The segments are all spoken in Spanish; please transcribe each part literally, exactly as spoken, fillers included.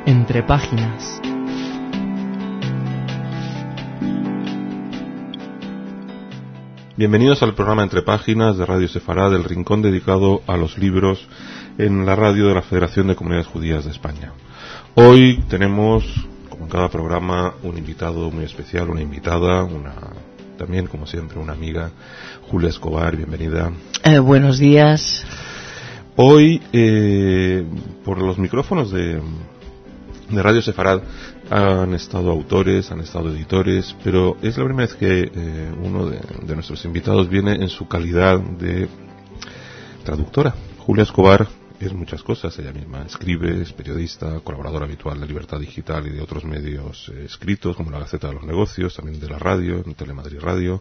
Entre páginas. Bienvenidos al programa Entre Páginas de Radio Sefarad, el rincón dedicado a los libros en la radio de la Federación de Comunidades Judías de España. Hoy tenemos, como en cada programa, un invitado muy especial, una invitada, una también, como siempre, una amiga, Julia Escobar, bienvenida. Eh, buenos días. Hoy, eh, por los micrófonos de, de Radio Sefarad, han estado autores, han estado editores, pero es la primera vez que eh, uno de, de nuestros invitados viene en su calidad de traductora. Julia Escobar es muchas cosas, ella misma escribe, es periodista, colaboradora habitual de Libertad Digital y de otros medios eh, escritos, como la Gaceta de los Negocios, también de la radio, en Telemadrid Radio.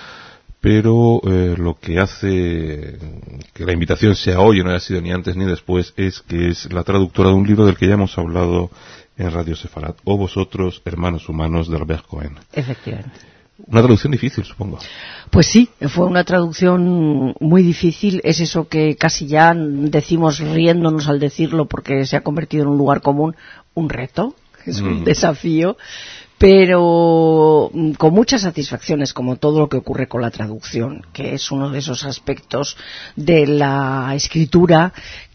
Pero eh, lo que hace que la invitación sea hoy y no haya sido ni antes ni después es que es la traductora de un libro del que ya hemos hablado en Radio Sefarad, O vosotros, hermanos humanos, de Albert Cohen. Efectivamente. Una traducción difícil, supongo. Pues sí, fue una traducción muy difícil. Es eso que casi ya decimos riéndonos al decirlo porque se ha convertido en un lugar común, un reto, es un mm. desafío, pero con muchas satisfacciones, como todo lo que ocurre con la traducción, que es uno de esos aspectos de la escritura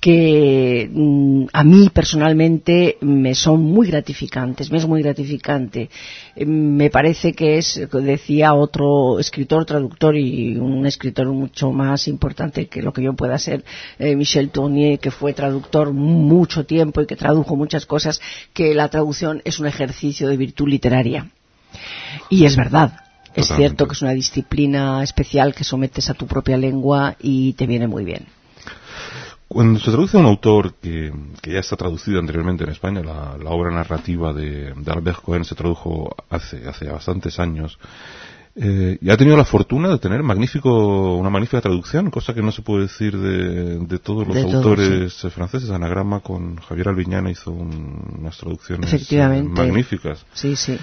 que mm, a mí personalmente me son muy gratificantes, me es muy gratificante. Eh, me parece que es, decía otro escritor, traductor y un escritor mucho más importante que lo que yo pueda ser, eh, Michel Tournier, que fue traductor mucho tiempo y que tradujo muchas cosas, que la traducción es un ejercicio de virtud literaria. Y es verdad. Es Totalmente. Cierto que es una disciplina especial que sometes a tu propia lengua y te viene muy bien. Cuando se traduce a un autor que, que ya está traducido anteriormente en España, la, la obra narrativa de, de Albert Cohen se tradujo hace, hace bastantes años, eh, y ha tenido la fortuna de tener magnífico, una magnífica traducción, cosa que no se puede decir de, de todos los de autores todo, sí. franceses. Anagrama con Javier Albiñana hizo un, unas traducciones Efectivamente. magníficas. Sí, sí.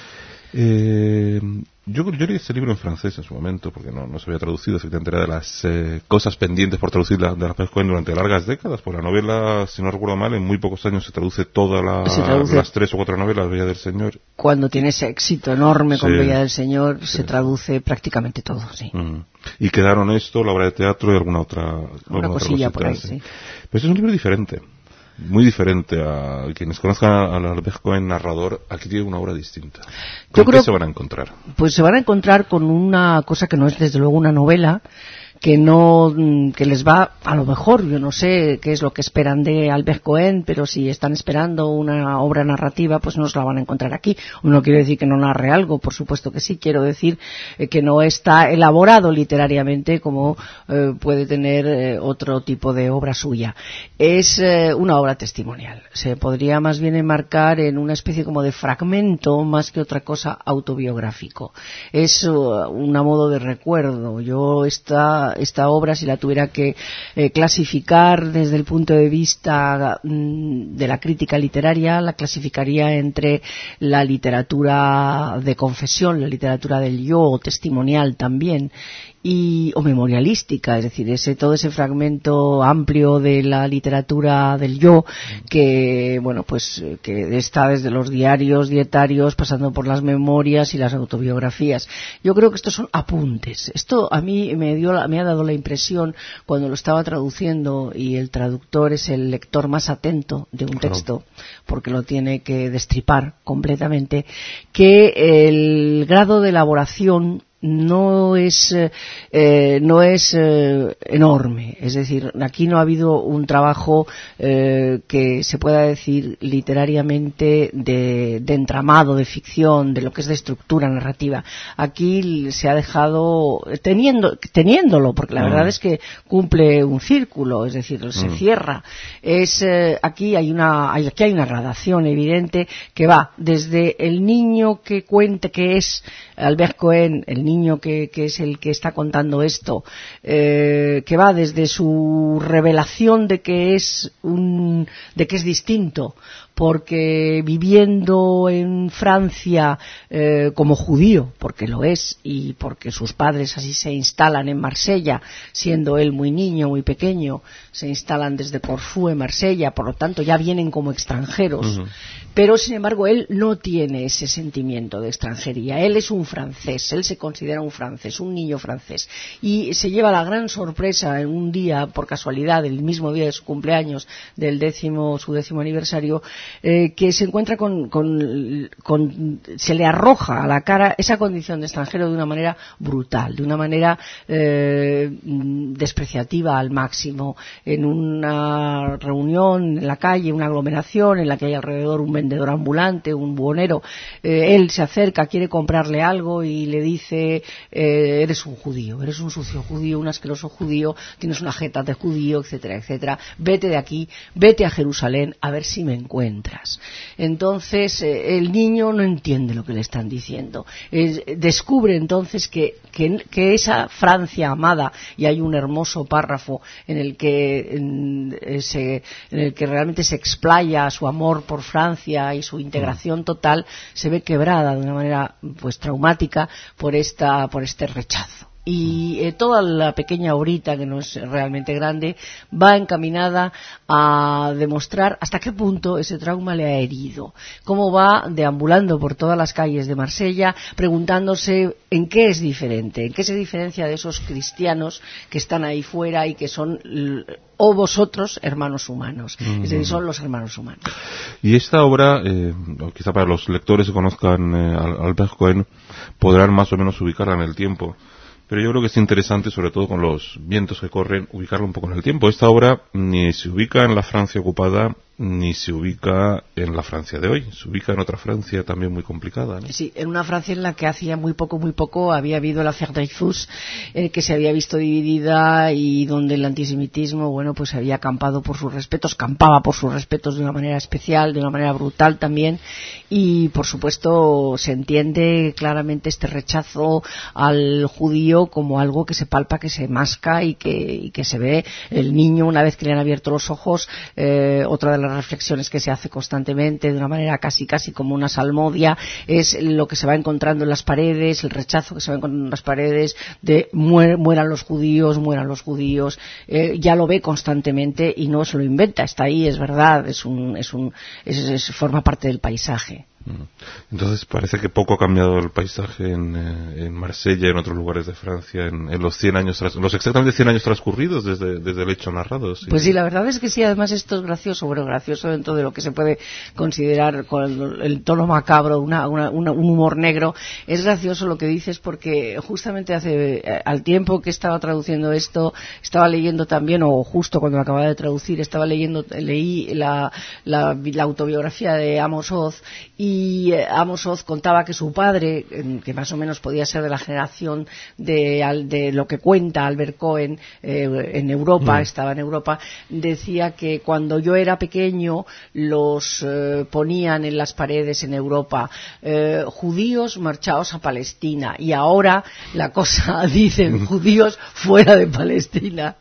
Eh, yo, yo leí este libro en francés en su momento porque no, no se había traducido, así que te enteré de las eh, cosas pendientes por traducir la, de Albert Cohen durante largas décadas. Por la novela, si no recuerdo mal, en muy pocos años se traduce todas la, las tres o cuatro novelas de Bella del Señor. Cuando tiene ese éxito enorme con sí, Bella del Señor, sí. se traduce prácticamente todo, sí. Mm. Y quedaron esto, la obra de teatro y alguna otra una cosilla por ahí, sí. Pero es un libro diferente. Muy diferente a quienes conozcan al Albert Cohen narrador. Aquí tiene una obra distinta. ¿Con qué se van a encontrar? Pues se van a encontrar con una cosa que no es desde luego una novela, que no, que les va, a lo mejor, yo no sé qué es lo que esperan de Albert Cohen, pero si están esperando una obra narrativa, pues no se la van a encontrar aquí. No quiero decir que no narre algo, por supuesto que sí, quiero decir eh, que no está elaborado literariamente como eh, puede tener eh, otro tipo de obra suya. Es eh, una obra testimonial. Se podría más bien enmarcar en una especie como de fragmento, más que otra cosa autobiográfico. Es uh, un modo de recuerdo. Yo esta esta obra, si la tuviera que eh, clasificar desde el punto de vista mm, de la crítica literaria, la clasificaría entre la literatura de confesión, la literatura del yo, o testimonial también, y o memorialística, es decir, ese todo ese fragmento amplio de la literatura del yo que, bueno, pues que está desde los diarios dietarios pasando por las memorias y las autobiografías. Yo creo que estos son apuntes. Esto a mí me dio me ha dado la impresión cuando lo estaba traduciendo, y el traductor es el lector más atento de un texto porque lo tiene que destripar completamente, que el grado de elaboración no es eh, no es eh, enorme, es decir, aquí no ha habido un trabajo eh, que se pueda decir literariamente de, de entramado, de ficción, de lo que es de estructura narrativa. Aquí se ha dejado teniendo teniéndolo, porque la mm. verdad es que cumple un círculo, es decir, se mm. cierra. Es eh, aquí hay una hay, aquí hay una gradación evidente que va desde el niño que cuenta, que es Albert Cohen, el niño que, que es el que está contando esto, eh, que va desde su revelación de que es un, de que es distinto, porque viviendo en Francia eh, como judío, porque lo es, y porque sus padres así se instalan en Marsella, siendo él muy niño, muy pequeño, se instalan desde Corfú en Marsella, por lo tanto ya vienen como extranjeros. Uh-huh. pero sin embargo él no tiene ese sentimiento de extranjería. Él es un francés, él se considera un francés, un niño francés, y se lleva la gran sorpresa en un día, por casualidad, el mismo día de su cumpleaños, del décimo, su décimo aniversario, eh, que se encuentra con, con, con, se le arroja a la cara esa condición de extranjero de una manera brutal, de una manera eh, despreciativa al máximo, en una reunión en la calle, una aglomeración en la que hay alrededor un vendedor ambulante, un buhonero, eh, él se acerca, quiere comprarle algo y le dice, eh, eres un judío, eres un sucio judío, un asqueroso judío, tienes una jeta de judío, etcétera, etcétera, vete de aquí, vete a Jerusalén a ver si me encuentras. Entonces eh, el niño no entiende lo que le están diciendo, eh, descubre entonces que, que, que esa Francia amada, y hay un hermoso párrafo en el que en, se, en el que realmente se explaya su amor por Francia y su integración total, se ve quebrada de una manera pues traumática por esta por este rechazo. Y eh, toda la pequeña obrita, que no es realmente grande, va encaminada a demostrar hasta qué punto ese trauma le ha herido, cómo va deambulando por todas las calles de Marsella preguntándose en qué es diferente, en qué se diferencia de esos cristianos que están ahí fuera y que son o vosotros hermanos humanos, mm-hmm. es decir, son los hermanos humanos. Y esta obra, eh, quizá para los lectores que conozcan eh, a Albert Cohen, podrán más o menos ubicarla en el tiempo. Pero yo creo que es interesante, sobre todo con los vientos que corren, ubicarlo un poco en el tiempo. Esta obra ni se ubica en la Francia ocupada, ni se ubica en la Francia de hoy. Se ubica en otra Francia también muy complicada, ¿no? Sí, en una Francia en la que hacía muy poco, muy poco había habido la affaire Dreyfus, eh, que se había visto dividida y donde el antisemitismo, bueno, pues había campado por sus respetos, campaba por sus respetos de una manera especial, de una manera brutal también, y por supuesto se entiende claramente este rechazo al judío como algo que se palpa, que se masca y que, y que se ve. El niño, una vez que le han abierto los ojos, eh, otra de las reflexiones que se hace constantemente de una manera casi casi como una salmodia es lo que se va encontrando en las paredes, el rechazo que se va encontrando en las paredes de muer, mueran los judíos, mueran los judíos, eh, ya lo ve constantemente y no se lo inventa, está ahí, es verdad, es un, es un, es, es, forma parte del paisaje. Entonces parece que poco ha cambiado el paisaje en, eh, en Marsella y en otros lugares de Francia en, en los cien años tras, los exactamente cien años transcurridos desde, desde el hecho narrado. ¿Sí? Pues sí, la verdad es que sí, además esto es gracioso, bueno, gracioso dentro de lo que se puede considerar con el, el tono macabro, una, una, una, un humor negro. Es gracioso lo que dices porque justamente hace eh, al tiempo que estaba traduciendo esto, estaba leyendo también, o justo cuando lo acababa de traducir, estaba leyendo, leí la, la, la autobiografía de Amos Oz, y Y Amos Oz contaba que su padre, que más o menos podía ser de la generación de, de lo que cuenta Albert Cohen, eh, en Europa, mm. estaba en Europa, decía que cuando yo era pequeño los eh, ponían en las paredes en Europa, eh, judíos marchaos a Palestina, y ahora la cosa dicen judíos fuera de Palestina.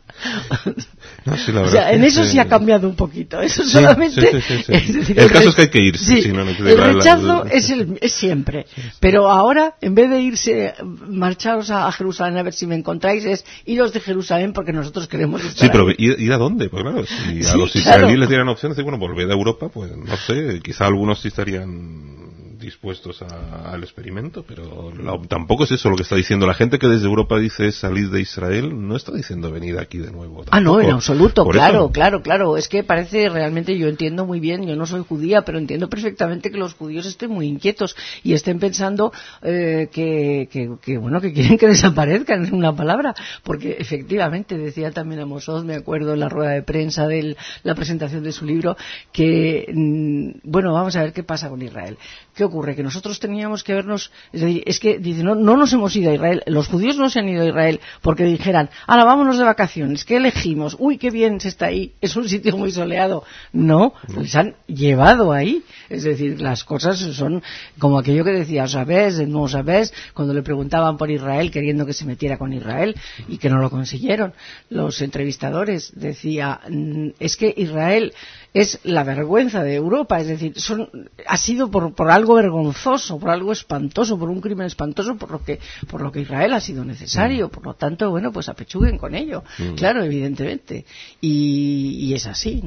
No, sí, la o sea, en eso sí, sí ha cambiado un poquito, eso sí, solamente sí, sí, sí, sí. Es decir, el, el caso es que hay que irse, sí, si no, no el rechazo la, la, la, es, el, es siempre, sí, sí. Pero ahora en vez de irse, marcharos a, a Jerusalén a ver si me encontráis, es iros de Jerusalén porque nosotros queremos estar sí, pero ahí. ¿ir, ir a dónde? Pues claro, si sí, a los claro. israelíes les dieran opciones de, bueno, volver a Europa, pues no sé, quizá algunos sí estarían dispuestos a, al experimento, pero la, tampoco es eso lo que está diciendo la gente que desde Europa dice salir de Israel, no está diciendo venir aquí de nuevo. Tampoco. Ah, no, en absoluto, Por claro, eso. claro, claro, es que parece realmente, yo entiendo muy bien, yo no soy judía, pero entiendo perfectamente que los judíos estén muy inquietos y estén pensando eh, que, que, que, bueno, que quieren que desaparezcan, es una palabra, porque efectivamente, decía también Amos Oz, me acuerdo en la rueda de prensa de la presentación de su libro, que, mm, bueno, vamos a ver qué pasa con Israel. ¿Qué ocurre? Que nosotros teníamos que vernos, es decir, es que dice, no, no nos hemos ido a Israel, los judíos no se han ido a Israel porque dijeran, ahora vámonos de vacaciones, ¿qué elegimos? Uy, qué bien se está ahí, es un sitio muy soleado. No, no, les han llevado ahí, es decir, las cosas son como aquello que decía, ¿sabes? No sabes, cuando le preguntaban por Israel, queriendo que se metiera con Israel y que no lo consiguieron. Los entrevistadores decía, es que Israel es la vergüenza de Europa, es decir, son, ha sido por, por algo vergonzoso, por algo espantoso, por un crimen espantoso, por lo que por lo que Israel ha sido necesario, por lo tanto, bueno, pues apechuguen con ello, mm. claro, evidentemente, y, y es así, ¿no?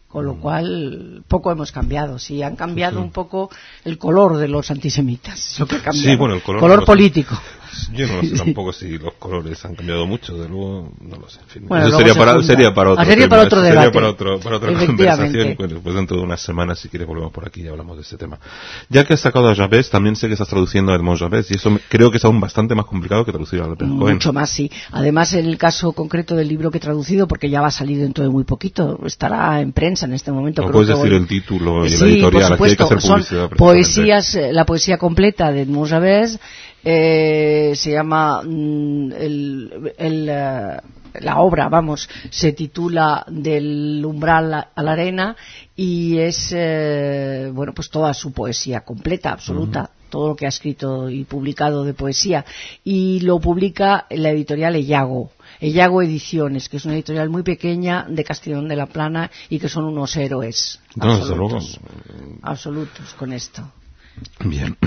Con lo cual, poco hemos cambiado. Sí, han cambiado sí, sí. un poco el color de los antisemitas. Lo que ha cambiado. Sí, bueno, el color, color político. Yo no sé tampoco si los colores han cambiado mucho, de luego, no lo sé. En fin, bueno, eso sería para, sería para otro sería tema, para otro debate. Sería para, otro, para otra conversación. Bueno, pues dentro de unas semanas, si quieres, volvemos por aquí y hablamos de este tema. Ya que has sacado a Jabés, también sé que estás traduciendo a Edmond Jabés, y eso me, creo que es aún bastante más complicado que traducir a Albert Cohen. Mucho más, sí. Además, en el caso concreto del libro que he traducido, porque ya va a salir dentro de muy poquito, estará en prensa en este momento. ¿No puedes decir voy... el título y sí, la editorial? Por supuesto, aquí hay que hacer publicidad. Son poesías, la poesía completa de Edmond Jabés. Eh, se llama mm, el, el, uh, la obra, vamos, se titula Del umbral a la arena y es, eh, bueno, pues toda su poesía completa, absoluta, uh-huh. todo lo que ha escrito y publicado de poesía, y lo publica la editorial Ellago. Ellago Ediciones, que es una editorial muy pequeña de Castellón de la Plana y que son unos héroes no, absolutos, absolutos con esto. Bien.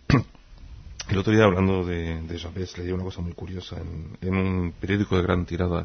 El otro día, hablando de, de Jabés, leí una cosa muy curiosa en, en un periódico de gran tirada.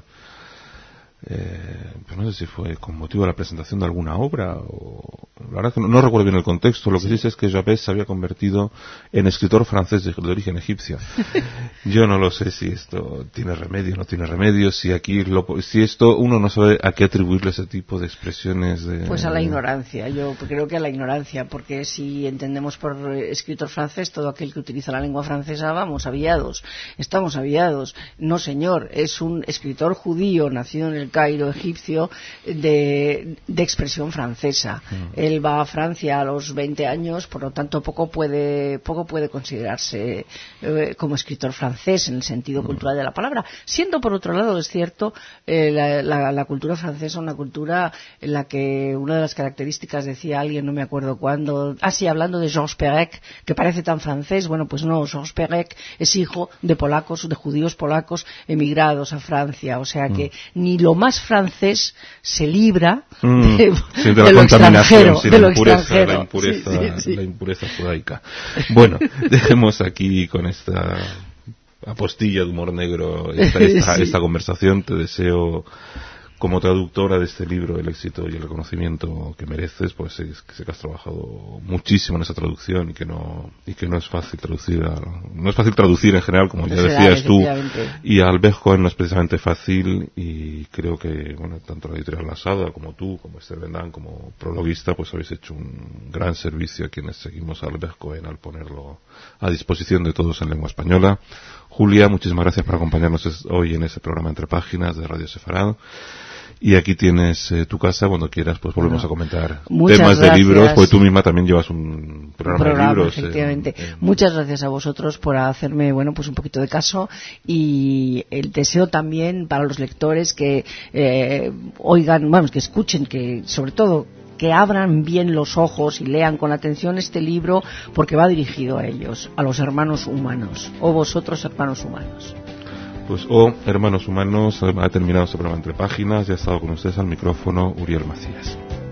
Eh, pues no sé si fue con motivo de la presentación de alguna obra o la verdad que no, no recuerdo bien el contexto. Lo que sí sé es que Jabés se había convertido en escritor francés de, de origen egipcio. Yo no lo sé si esto tiene remedio o no tiene remedio, si aquí lo, si esto uno no sabe a qué atribuirle ese tipo de expresiones de, pues a la ignorancia. Yo creo que a la ignorancia, porque si entendemos por escritor francés todo aquel que utiliza la lengua francesa, vamos aviados, estamos aviados. No, señor, es un escritor judío nacido en el Cairo egipcio de, de expresión francesa. Mm. Él va a Francia a los veinte años, por lo tanto poco puede poco puede considerarse eh, como escritor francés en el sentido mm. cultural de la palabra, siendo por otro lado es cierto eh, la, la, la cultura francesa una cultura en la que una de las características, decía alguien, no me acuerdo cuándo, ah sí, hablando de Georges Perec, que parece tan francés. Bueno, pues no, Georges Perec es hijo de polacos, de judíos polacos emigrados a Francia, o sea que mm. ni lo más francés se libra mm, de, sí, de, de la lo contaminación, extranjero, de lo impureza, extranjero. La impureza, sí, sí, sí. la impureza judaica. Bueno, dejemos aquí con esta apostilla de humor negro esta, esta, sí. esta conversación. Te deseo, como traductora de este libro, el éxito y el reconocimiento que mereces, pues sé, sé que has trabajado muchísimo en esa traducción y que no y que no es fácil traducir a, no es fácil traducir en general, como ya decías tú, y a Albert Cohen no es precisamente fácil, y creo que bueno, tanto la editorial Lasada como tú, como Esther Bendan, como prologuista, pues habéis hecho un gran servicio a quienes seguimos a Albert Cohen al ponerlo a disposición de todos en lengua española. Julia, muchísimas gracias por acompañarnos hoy en ese programa Entre Páginas de Radio Sefarad. Y aquí tienes eh, tu casa, cuando quieras pues volvemos bueno, a comentar temas gracias. de libros, porque tú misma también llevas un programa, un programa de libros. Efectivamente. En, en... Muchas gracias a vosotros por hacerme, bueno, pues un poquito de caso, y el deseo también para los lectores que eh, oigan, vamos, que escuchen, que sobre todo que abran bien los ojos y lean con atención este libro, porque va dirigido a ellos, a los hermanos humanos, o vosotros hermanos humanos. Pues, oh, hermanos humanos, ha terminado este programa Entre Páginas, ya ha estado con ustedes al micrófono Uriel Macías.